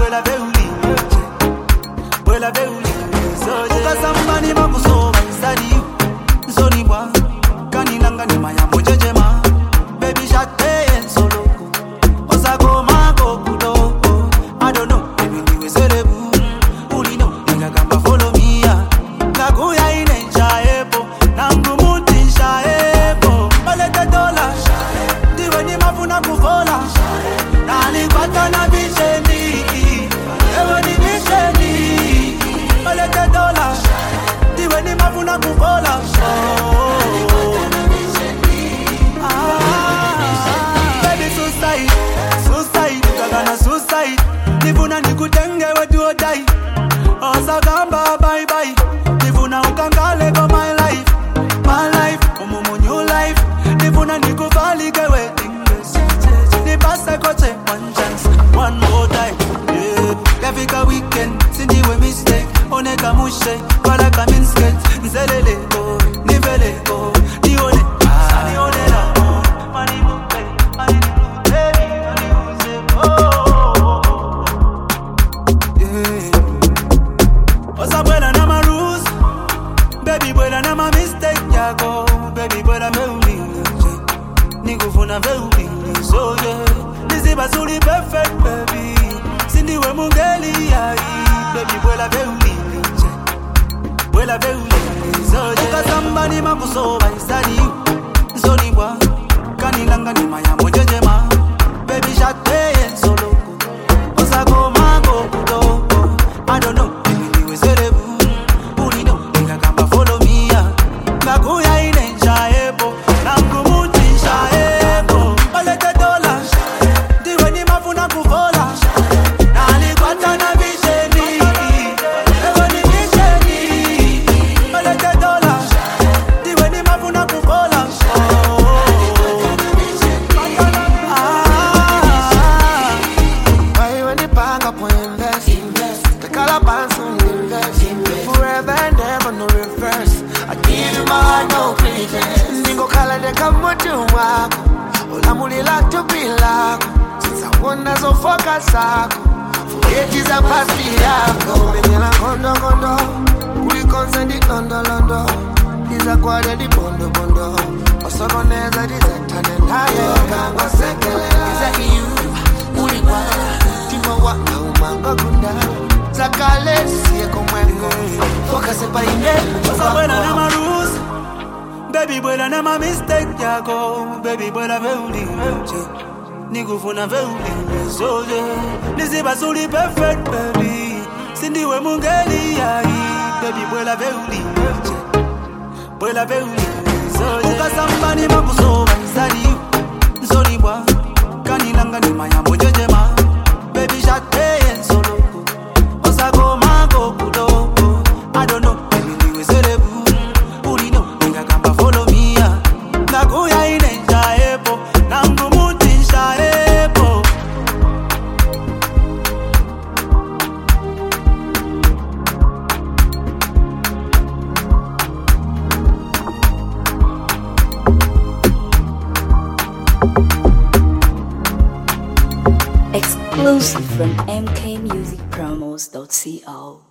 vuela veuli, vuela veuli. Ukasambani makusoba inside you. Zonibwa, kanilanga ni maya mojejema. Baby shate en solo. Osako mako kudo. I don't know, baby niwe serebu. Uli no, nigga kamba follow me ya. Nakuya inencha epo. Nangumuti nsha epo. Olete dola. Diwe ni mafuna kufola. Nali kwata na bisheni. Ewe ni bisheni. Olete dola. Diwe ni mafuna kufola. Baby suicide, suicide, ukagana suicide. Nifuna nikutenge wetu odai. Osagamba bye bye. Nifuna ukangale kwa my life, my life, umumu new life. Nifuna nikuvali ke wedding dress. Nipase koche one chance, one more time. Yeah, yafika weekend, sindiwe mistake. Oneka mushe, wala kaminskate. Nzelele go, nivele go, nione, nione la. Money mupe, money mupe, money mupe, oh. Yeah. Osa buena na ma rules, baby buena na ma mistake yako, baby buena veuli, nikufuna veuli, so yeah. Niziba zuri perfect baby, sindiwe mungeli yai, baby buena veuli. Vuela veuli, ukasambani makusoba inside you. Zonibwa, kanilanga ni maya mojejema. Baby shate en solo. Osako mako kudo. I don't know, baby niwe serebu. Uli no, nigga kamba follow me ya. Nakuya inencha epo. Nangumuti nsha epo. Olete dola. Diwe ni mafuna kufola. Nali kwata na bisheni. Ewe ni bisheni. Olete dola. Diwe ni mafuna kufola. Why when the bank up when invest? The color bands on invest. Forever and ever no reverse. I give you my heart, no pretense. Ningo kala de kamotu wako. Olamulila tupilako. Since wonder so focus ako. Forget is a past yako. Menyela kondo kondo. Uli consent londo londo. Iza kwade di bondo bondo. Osogoneza di zetane nayo. Kangwa sekelela. Iza iyu. Uli kwa. Timo waka umanga kunda. Zakale siye komwengo. Focus pa ine. Osa buena na ma rules, baby buena na ma mistake yako, baby buena veuli, nikufuna veuli, so yeah. Niziba zuri perfect baby, sindiwe mungeli yai, baby buena veuli, buena veuli, so yeah. Ukasambani makusoba inside you. Zonibwa, kanilanga ni maya mojejema. Baby shate en solo. Osako mako kudo. I don't know, baby niwe serebu. Uli no, nigga kamba follow me ya. Nakuya inencha epo. Nangumuti nsha epo. Exclusive from mkmusicpromos.co.